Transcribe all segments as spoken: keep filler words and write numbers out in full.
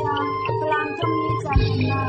na kalam tami chan na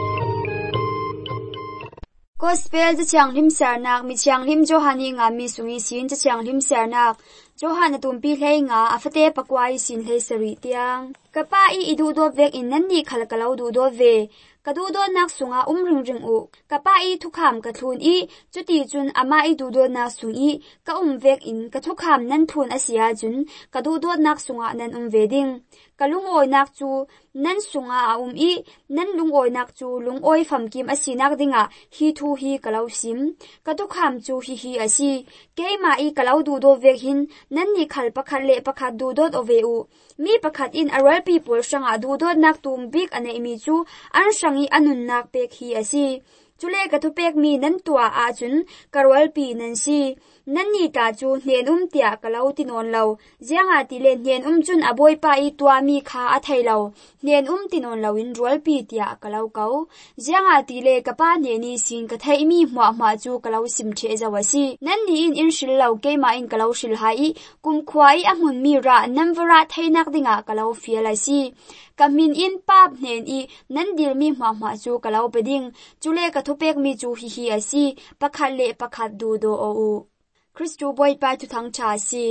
Gospel cha chang lim sarnak mi chang lim Johani nga mi sungi sin cha chang lim sarnak Johan tumpi hlei nga afate pakwai sin hlei sari tiang kapa i idu do vek in nan ni khalakalau du do ve kadu do nak sunga umring ring u kapa i thukham ka thlun i chuti chun ama i du do na sung i ka um vek in ka thukham nan thun asia chun kadu do nak sunga nan um ve ding kalungoi nak chu nan sunga a um i nan lungoi nak chu lungoi famkim asinak dinga hi thu hi kalau sim katukham chu hi hi asi keima i kalau du do vek hin nan ni khal pakhat le pakhat du dot ove u mi pakhat in aral people sanga du dot nak tum big ane mi chu an sangi anun nak pek hi asi chule ka thu pek mi nan tua a chun karwal pi nan si nan ni ta chu hnen um tia kalau tinon lo jianga ti le hnen um chun aboi pa i tua mi kha a thai lo hnen um tinon lo in rol pi tia kalau kau jianga ti le ka pa ne ni sin ka thai mi hwa hwa chu kalau sim the zawasi nan ni in in shil lo ke ma in kalau shil hai kum khwai a mun mi ra namwara thainak dinga kalau fiala si kamin in pap hnen i nan dil mi hwa hwa chu kalau beding chule ka thu pek mi chu hi hi asi pakhat le pakhat du do o u Christu boy pa tu thang cha si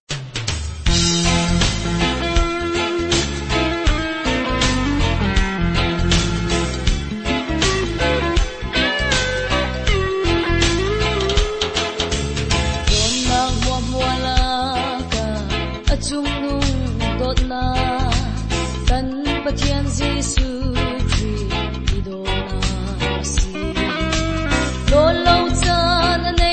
Dona mo mo la ka achung nung dot na kan pathian Jesu Christ idona si lo lo chan nei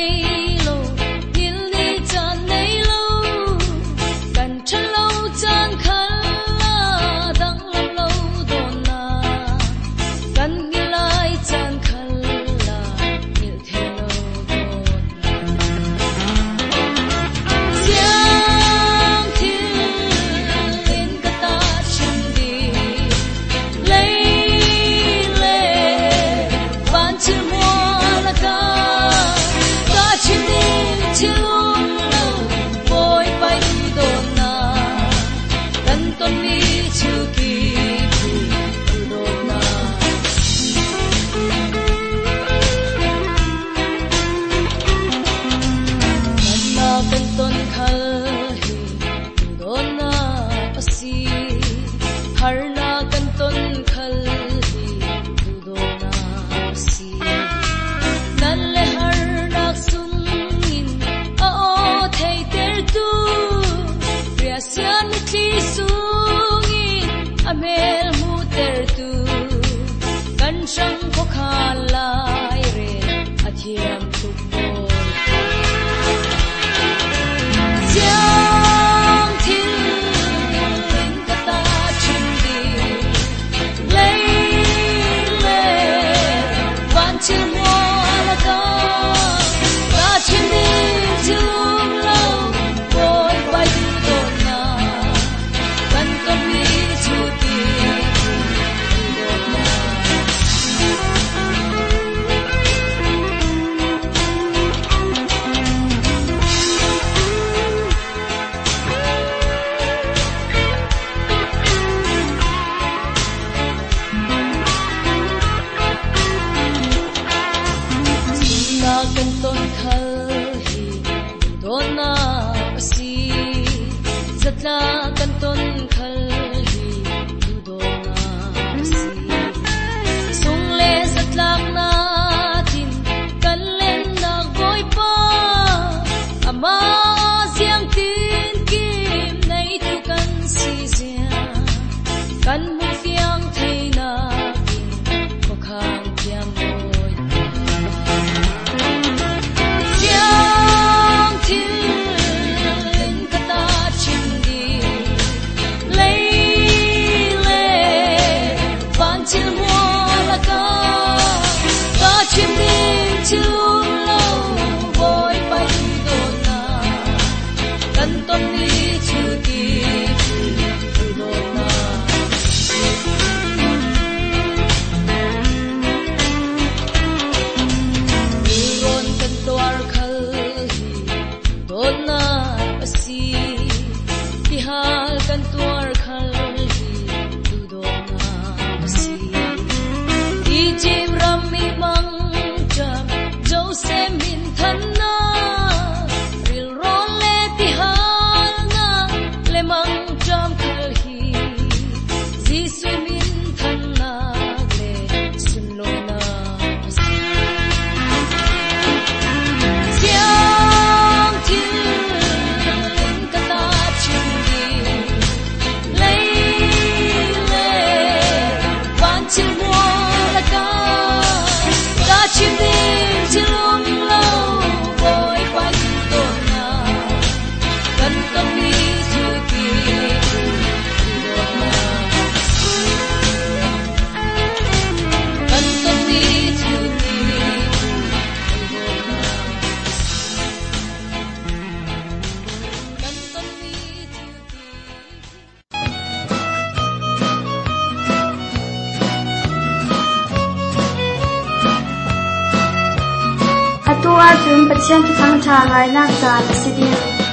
tum pathian tu thang tha ngai nak chan sidin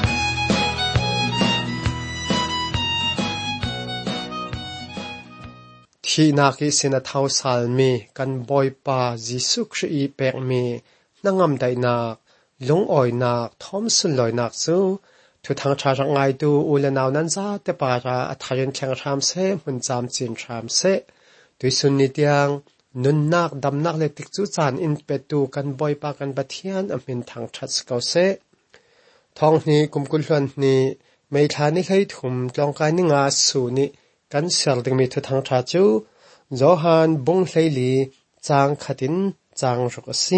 thi naki sina thau salmi kan boy pa Jisu Kri pek mi nangam dai nak lung oi nak thom sun loi nak chu thu thang tha ra ngai tu ulanaw nan za te pa ra atharin thlang ram se mun cham chin ram se tu sun ni tiang nun nak dam nak le tik chu chan in pe tu kan boy pa kan pathian amin thang that ko se thong ni kumkul hlan ni mei thani khai thum tlong kai ni nga su ni kan sel ding mi thu thang tha chu Johan bung hlei chang khatin chang rok si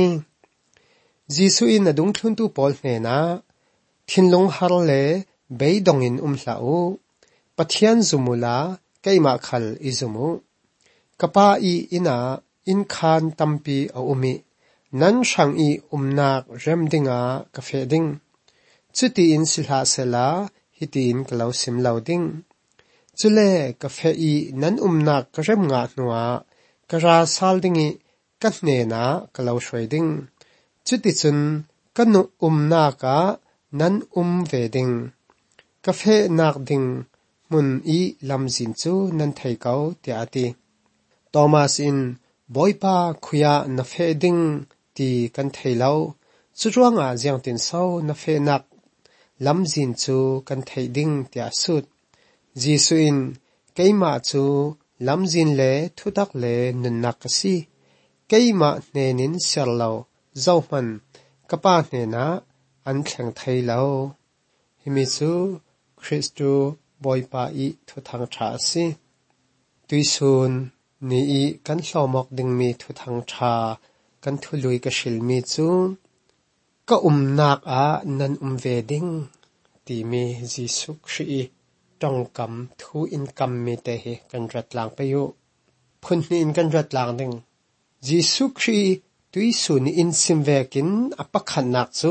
Jisu in adung thlun tu pol hne na thinlung har le beidong in umhla u pathian zumula keima khal izumu kapa i ina in khan tampi a umi nan sang i umnak remdinga ka feding chuti in silha sela hitin klau sim lauding chule ka fe i nan umnak ka rem nga nuwa ka ra sal dingi ka hne na kalau shweding chuti chun kanu umnaka nan um veding ka fe nak ding mun i lamjin chu nan thai kau ti ati Thomas in boypa khuya na fe ding ti kan thai lau churuanga jiang tin so na fe nak lamjin chu kan thai ding ti asut Jisu in keima chu lamjin le thudak le nunnak si keima hnenin serlo zoman kapa hne na an thleng thai lo himi chu Christu boypa i thu thang tha si tuisun ni i kan hlomok ding mi thu thang tha kan thului ka shilmi chu ka umnak a nan umve ding ti mi Jisu Kri tong kam thu in kam mi te hi kan rat lang pe yu phun ni in kan rat lang ding Jisu Kri tuisun ni in simvekin apakhan nak chu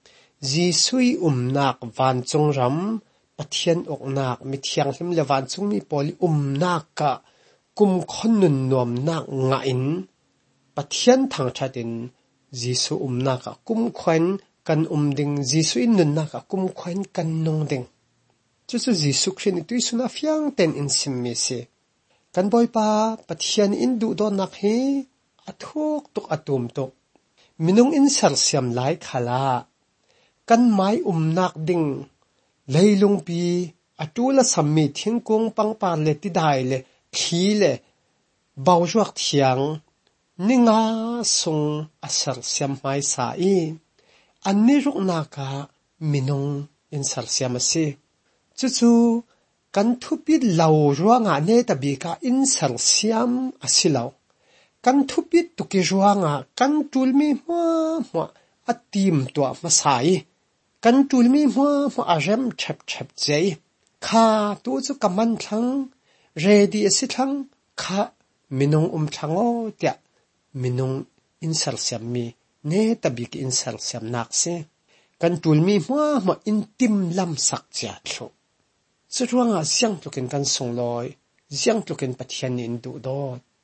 Jisui umnak van chung ram pathian oknak mi thiang hlim le van chung mi poli umnak ka kum khonnun nom nak nga in pathian thang thatin Jisu umnak kum khwan kan umding Jisu in nun nak kum khwan kan nong ding chu chu Jisu Kri ni tuisuna fiang ten in simmi se kan boy pa pathian in du do nak hi athuk tuk atum tuk minung in sar siam lai khala kan mai umnak ding leilung pi atula sammi thingkung pangpar le ti dai le thi le bawjuak thiang ninga sung asar siam mai sa i anni ruk naka minung in sar siam se chu chu kan thupi lau ruanga ne tabi ka in sar siam asilau kan thupi tuki ruanga kan tulmi hwa hwa atim to masai kan tulmi hwa hwa arem chap chap jai kha tu chu kaman thang ready asi thang kha minung um thango tia minung in sar siam mi ne tabi ki in sar siam nak se kan tulmi hwa hwa in tim lam sak cha tho churuanga siang tukin kan songloi siang tukin pathian in du do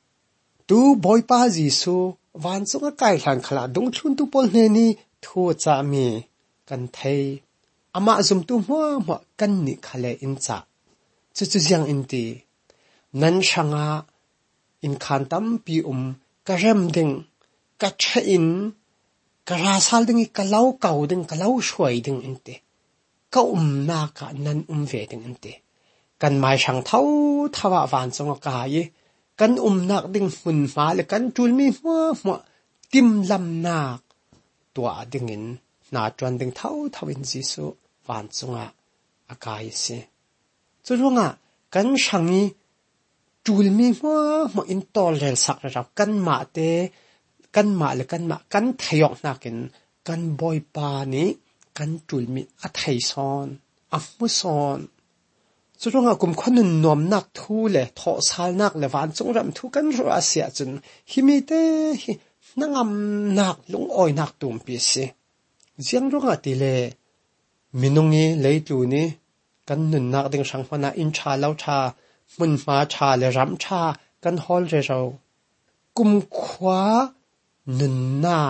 tu boy pa Jisu van chunga kai hlan khala dung thun tu pol hne ni thu cha mi kan thei ama zum tu hwa hwa kan ni khale in cha chu chu jiang in ti nan shanga in khan tam pi um ka rem ding ka che in ka ra sal ding ka lau kau ding ka lau shwai ding in te ka um na ka nan um ve ding in te kan mai sang thau thawa van chunga ka yi kan umnak ding hun ma le kan tulmi hwa hwa tim lam nak tua ding in na twan ding thau thawin Jisu van chunga akai se churunga kan sangi tulmi hwa hwa in tol rel sak ra kan ma te kan ma le kan ma kan thayok nakin kan boy pa ni kan tulmi a thai son a mu son churunga kum khonun nom nak thu le tho sal nak le van chung ram thu kan ro asia chun himi te hi nangam nak lung oi nak tum pi se jiang ronga ti le minungi leitu ni kan nun nak ding sang phana in cha lau cha mun ma cha le ram cha kan hol re ro kum khwa nun nak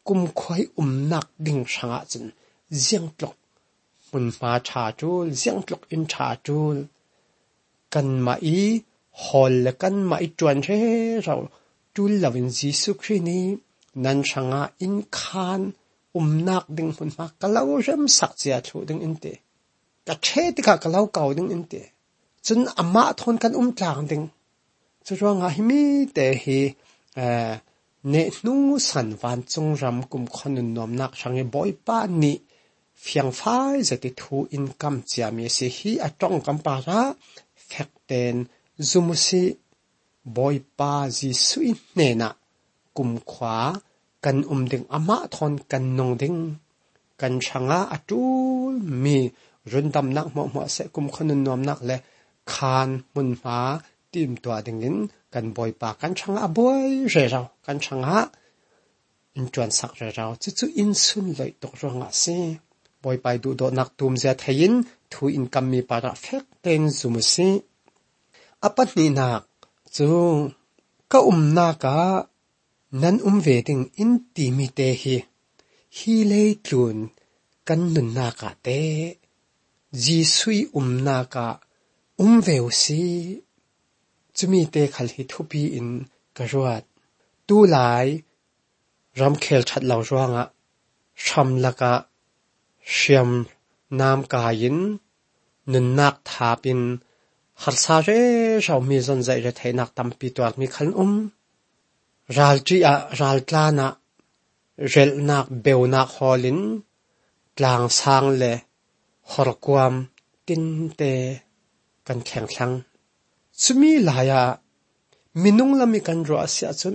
kum khoi um nak ding shanga chun ziang tlok mun ma cha chul ziang tlok in cha chul kan mai hol kan mai chuan re rau tul lovin jisu khrini nan shanga in khan um nak ding mun ma kalau ram sak chia thu ding inte ka the ti ka kalau kau ding inte chun ama thon kan um tlang ding chu ro nga hi mi te hi eh ne nu san van chung ram kum khonun nom nak sange boy pa ni fiang phai zati thu in kam chia mi se hi atong kam pa ra fakten zumusi boy pa ji sui ne na kum khwa kan um ding ama thon kan nong ding kan changa atul mi rundam nak mo mo se kum khonun nom nak le khan mun ma tim tua ding in kan boy pa kan changa boy je rao kan changa in chuan sak je rao chu chu in sun loi tok ronga se boy pai du do nak tum zia thein thu in kam mi para fek ten zumusi apat ni nak chu ka um na ka nan um ve ding in ti mi te hi hi le tlun kan nun na ka te ji sui um na ka um veu si chumi te khal hi thupi in karuat tu lai ram khel that law rawanga sham laka shyam nam kain nun nak thapin harsa re shaw mi zon zai re thainak tampi twak mi khan um ral tri a ral tlana rel nak beu nak holin tlang sang le horkwam tin te kan kheng thlang chumi laya minung lami kan ro asia chun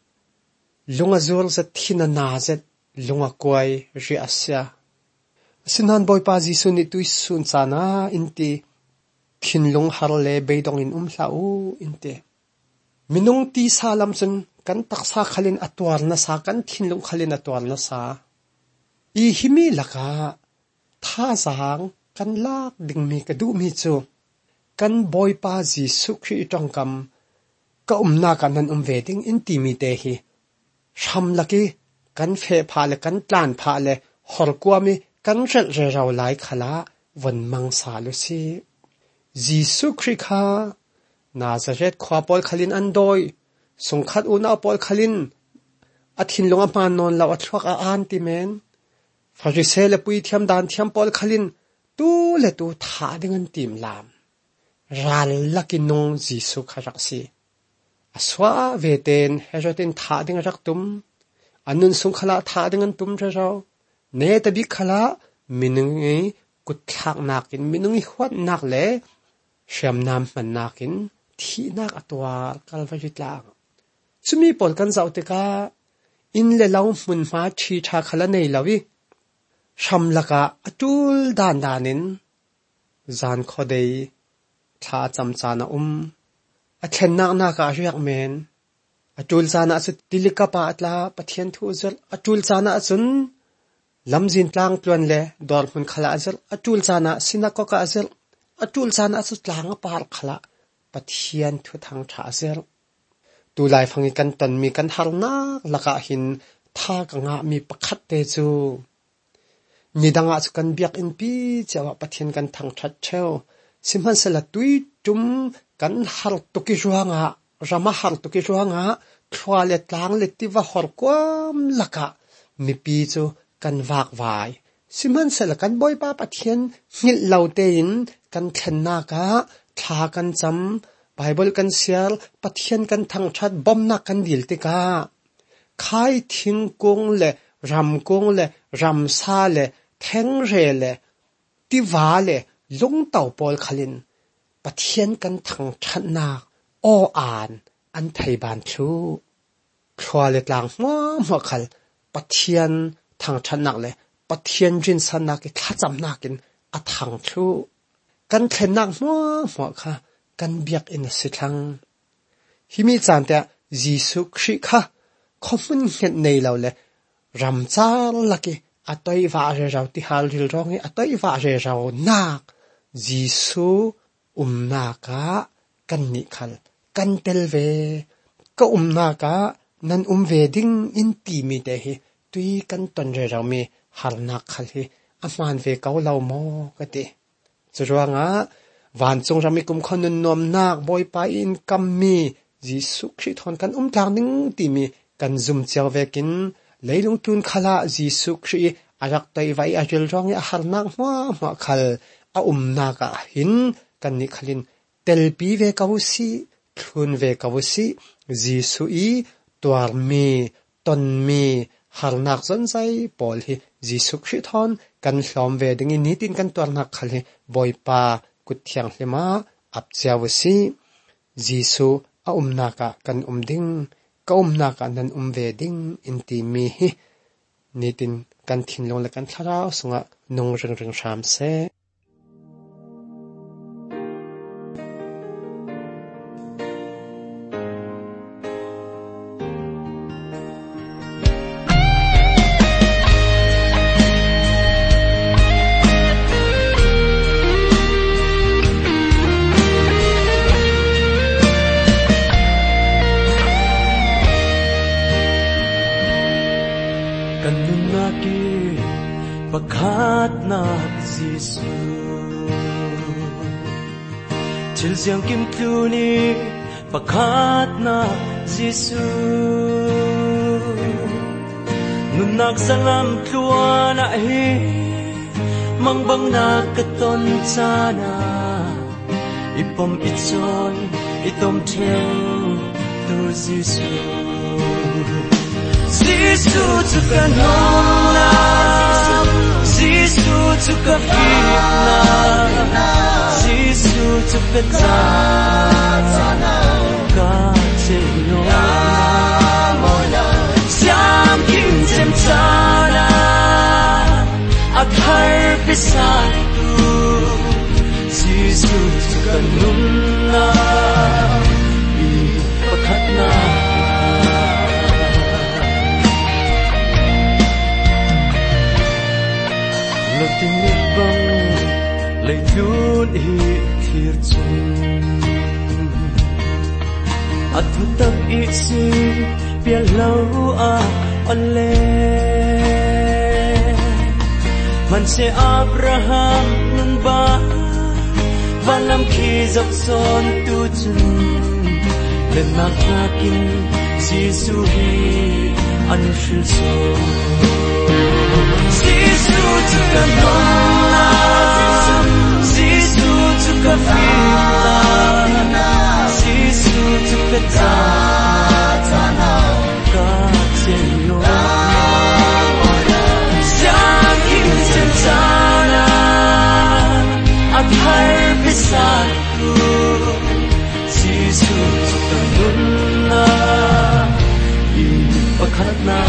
lunga zor za thina na zet lunga koi ri asia sinan boy pa ji suni tu sun chana inti thin lung har le beidong in um hlau inte minung ti salam chun kan taksa khalin atwar na sa kan thin lung khalin atwar na sa i himi laka tha zang kan lak ding mi ka du mi chu kan boy pa ji sukhi tong kam ka umna kan nan um veding in ti mi te hi sham laki kan phe pha le kan tlan pha le hor kwa mi kan rel re raw lai khala wan mang sa lu si ji sukhi kha nazaret khwa pol khalin an doi sungkhat una pol khalin athin longa man non law athwak a an ti men farisele pui thiam dan thiam pol khalin tu le tu tha ding an tim lam ral laki nong jisu kharak si aswa veten hejotin tha ding rak tum anun sung khala tha ding an tum rao ne ta bi khala minungi kuthak nakin minungi hwat nak le sham nam man nakin thi nak atwa kalvajitlang chumi pol kan zaute ka in le law mun ma thi tha khala nei lawi sham laka atul dan danin zan khodei tha chamchana um athen nak na ka riak men atul chana chu tilika pa atla pathian thu zel atul chana chun lamjin tlang tuan le dor mun khala zel atul chana sinako ka zel atul chana chu tlang par khala pathian thu thang tha zel tu lai phangi kan ton mi kan harna laka hin tha ka nga mi pakhat te chu nidanga chu kan biak in pi chawa pathian kan thang that cheu simhan sala tui tum kan har to ki ruanga rama har to ki ruanga thwale tlang le tiwa hor kwam laka mi pi chu kan wak vai simhan sala kan boy pa pathian ngil laute in kan thenna ka tha kan cham bible kan sial pathian kan thang that bom na kan dil te ka khai thing kong le ram kong le ram sa le theng re le ti wa le lung tau pol khalin pathian kan thang that na o an an thai ban thu khwa le tlang mo mo khal pathian thang that nak le pathian jin san na ki tha cham na kin a thang thu kan thlen nak mo mo kha kan biak in sithang himi chante jisu khri kha khomun het nei lo le ram char laki atoi va re raw ti hal ril rongi atoi va re raw nak jisu umna ka kan ni khal kan tel ve ka umna ka nan um ve ding in ti mi te hi tui kan ton re raw mi harnak khali aman ve kau lau mo kati churuanga van chung rami kum khonun nom nak boy pa in kam mi jisu khri thon kan um tlang ning ti mi kan zum chaw vekin leilung tun khala jisu khri arak tai vai ajil rong a harnak ma ma khal a um na ka hin kan ni khalin tel pi ve kausi thun ve kausi jisu i twar mi ton mi harnak zon sai pol hi jisu khri thon kan hlom ve ding ni tin kan twar nak khali boy pa kut thiang hlema ap chawsi jisu a umna ka kan umding ka umna ka nan umve ding inti mi hi nitin kan thinlong la kan thara sunga nong reng reng sham se Pakat na Jisu Til siang kim tu ni pakat na Jisu Nun nak salam tlua na hi Mang bang na katon sana Ipom iton itom theo tu Jisu Jisu tu kanona Jisu tu kafina Jisu tu katana Katena Siam kim tem sana Akhar pisan tu Jisu tu kanuna Ipakatna Tinit bang lay dun hitir chung At hutag isip pialaw a ole Man si Abraham nun ba Valam kizak son tu chun Lenak nakin si suhi anshil son Jisu tu kanona Jisu tu kafina Jisu tu katana Katena Siang kim sentana Akhar pisatu Jisu tu kanona Ipakatna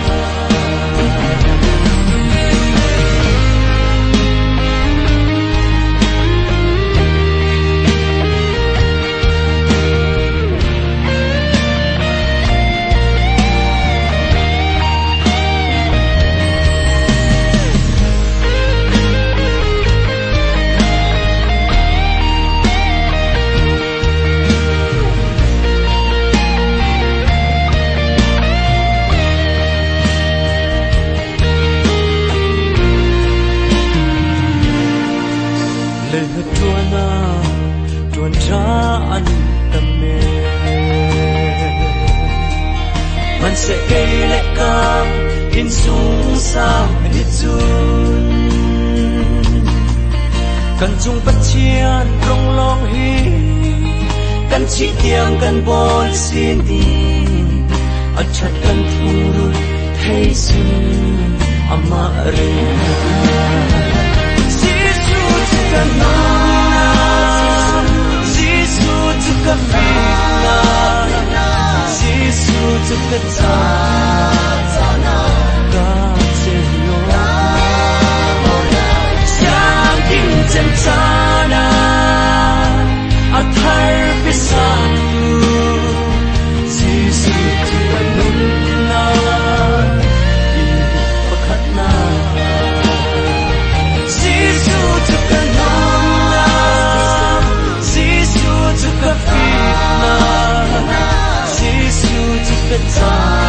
Man sẽ cây lệ cam in xuống sao hết chun Cần chung bắt chiên rong long hi Cần chi tiang cần bol xin đi Ở chặt cần thu rồi thấy xin ama re Jisu tu kanona Jisu tu kafina Jisu tu katana Katena Siang kim tem sana Akhar pisatu Jisu tu kanona Ipakatna Jisu tu kanona Jisu tu kafina Jisu tu katana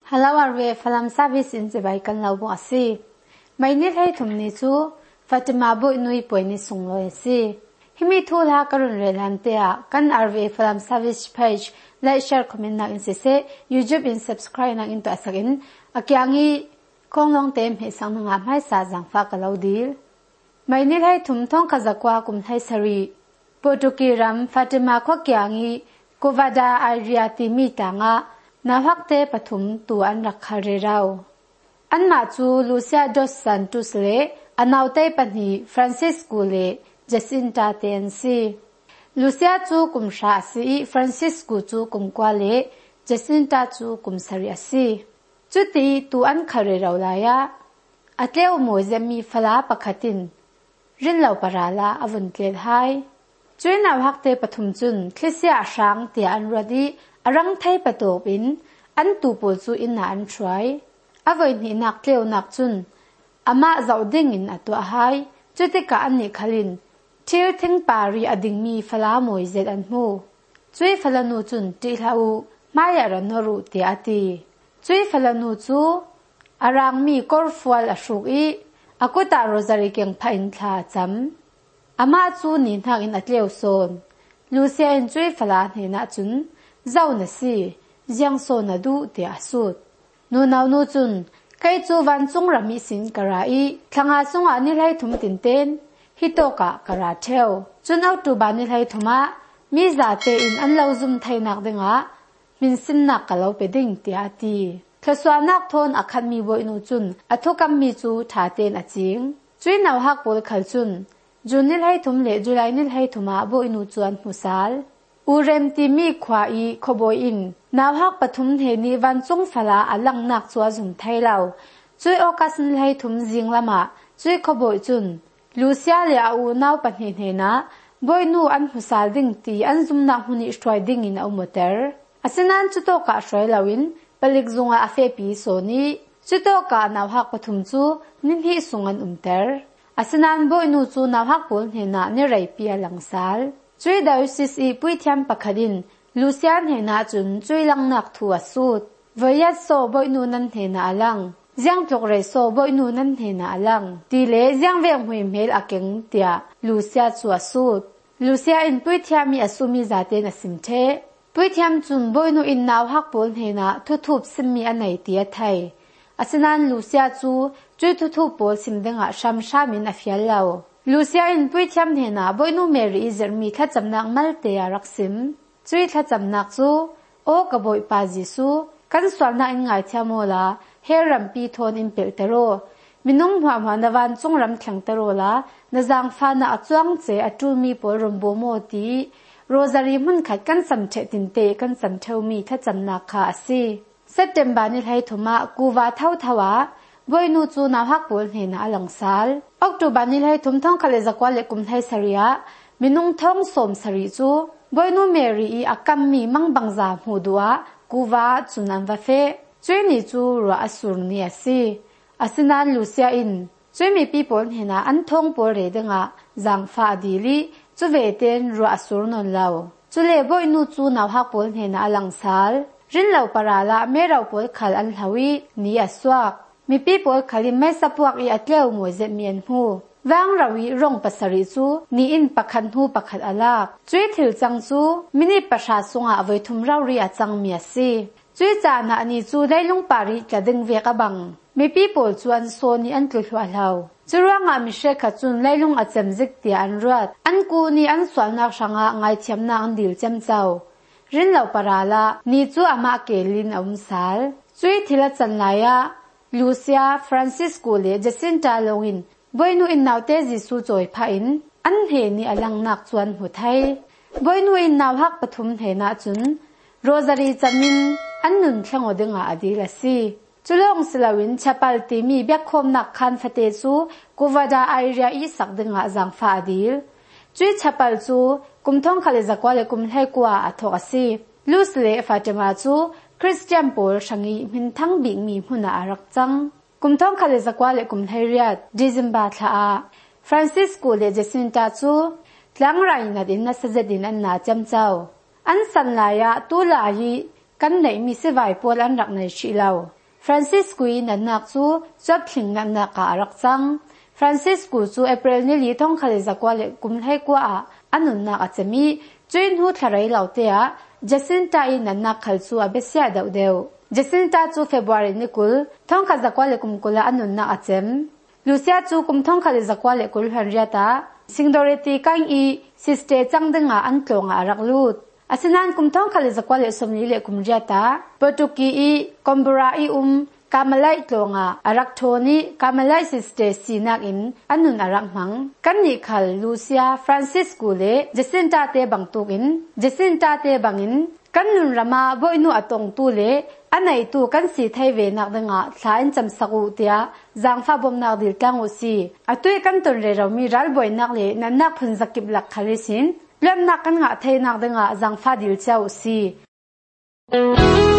Hello arwe falam service in jebai kan lo bo asi mai ni thai thum ni chu Fatima bo nui poi ni sung lo asi himi thu la karun re lam te a kan arwe falam service page like share comment na in se se YouTube in subscribe na in to asagin akyangi kong long tem he sang nga mai sa jang fa ka lo dil mai ni thai thum thong ka zakwa kum thai sari Potukiram Fatima kho kyangi Kovada area ti mi ta nga na hakte pathum tu an rakhare rao an ma chu Lucia dos Santos le anaute pani Francisco le Jacinta tensi Lucia chu kumsha si Francisco chu kumkwa le Jacinta chu kumsari si chuti tu an khare rao la ya atleu mozemi fala pakhatin rinlo parala avun tle hai chui naw hakte pathum chun thlesia asang ti an radi arang thai patopin an tu pol chu in na an try avoi ni nak tleu nak chun ama zauding in atwa hai chutika an ni khalin thil thing pari ading mi fala moi zet an mu chui falanu chun ti hlau maya ranoru ti ati chui falanu chu arang mi korfwal ashuk i akuta rosary keng phain thla cham ama chu ni thak in atleu son Lucia in chui fala ni na chun zau na si jiang so na du ti asut nu naw nu chun kai chu wan chung rami sin karai thanga sunga ni lai thum tin ten hitoka kara theu chun au tu ba ni lai thuma mi za te in an lo zum thai nak denga min sin nak ka lo pe ding ti ati thlaswa nak thon akhan mi boi nu chun athokam mi chu tha ten aching chui naw hak pol khal chun junil hai thum le julai nil hai thuma bo inu chuan musal urem ti mi khwa i khoboi in naw hak pathum he ni wan chung fala alang nak chua zum thailau chui okasin hai thum jing lama chui khoboi chun Lucia le au naw panhe he na boinu an musal ding ti an zum na huni stroi ding in au motor asinan chuto ka stroi lawin palik zunga afe pi soni chuto ka naw hak pathum chu nin hi sungan umter asinan bo inu chu naw hak pol he na ni rei pia langsal chui diocese i puithiam pakhadin Lucian he na chun chui lang nak thu asut voyat so bo inu nan he na alang jiang tlok re so bo inu nan he na alang ti le jiang veng hui mel akeng tia Lucia chu asut Lucia in puithiam mi asumi zate na simthe puithiam chun bo inu in naw hak pol he na thu thup simmi anai tia thai asinan Lucia chu chui thu thu pol simdenga shamsha min afial lao Lucia in puithiam he na boinu Mary izermi tha chamnak malte araksim chui tha chamnak chu o kaboi pa jisu kan swalna in ngai thiamola heram pi thon in peltero minung hwa hwa nawan chungram thlangtero la nazang fa na achuang che atumi pol rombo moti rosary mun khat kan samthe tinte kan samtheu mi tha chamnak kha asi September ni lai thuma kuwa thau thawa boinu chu na hak pol he na alangsal October ni lai thum thong khale zakwa le kum thai saria minung thong som sari chu boinu Mary i akam mi mangbangza hudua kuwa chunan wa fe chweni chu ro asur ni asi asinan Lucia in chweni people he na an thong por re denga jangfa dili chu ve ten ro asur non law chule boinu chu na hak pol he na alangsal rinlo parala merau pol khal an hlawi ni aswak mi pi pol khali mai sapuak i atleu moze mien hu wang rawi rong pasari chu ni in pakhan hu pakhat alak chui thil chang chu mini pasha sunga avoi thum rawi achang mi asi chui cha na ani chu dailung pari tlading ve ka bang mi pi pol chu an so ni an tlu hwa hlau churuanga mi she kha chun lailung acham zik ti an ruat an ku ni an swal nak sanga ngai thiam na an dil cham chau rinlo parala ni chu ama kelin umsal chui thila chanlaya Lucia Francisco le Jacinta longin boinu in naute jisu choi pha in an he ni alang nak chuan hu thai boinu in naw hak pathum he na chun rosary chamin an nun thlango denga adila si chulong silawin chapal ti mi byakhom nak khan fate chu Kovada area i sak denga jang fa adil chui chapal chu kumthong khale zakwa le kum hlai kwa athok asi Lucy Fatima chu Christian Paul shangi min thang bing mi huna arak chang kumthong khale zakwa le kum thariat December tha Francisco le Jacinta chu tlang rai na din na sajadin an na cham chau an san la ya tu la hi kan nei mi se vai pol an rak nei shi lao Francis kui nan nak chu chap thing nan nak ka arak chang Francis ku chu April ni li thong khali zakwa le kum hai kwa a anun nak achami chuin hu tharai laute a Jacinta i nan nak khal chu abesia dau deu Jacinta chu February ni kul thong kha zakwa le kum kula anun na achem Lucia chu kum thong khali zakwa le kul hanriata Singdoreti kang i siste changdenga antlonga arak lut asinan kum thong khali zakwa le somni le kum riata Portuki i Combra i um Kamalai tlonga arak thoni Kamalai siste sinak in anun arak mang kanni khal Lucia Francis kule Jacinta te bangtuk in Jacinta te bangin kanun rama boinu atong tu le anai tu kan si thai ve nak danga thlain cham saku tia zangfa bom nak dil tang usi atui kan ton re rawmi ral boi nak le nan nak phun zakip lak khalisin lam nak kan nga thai nak danga zangfa dil chau usi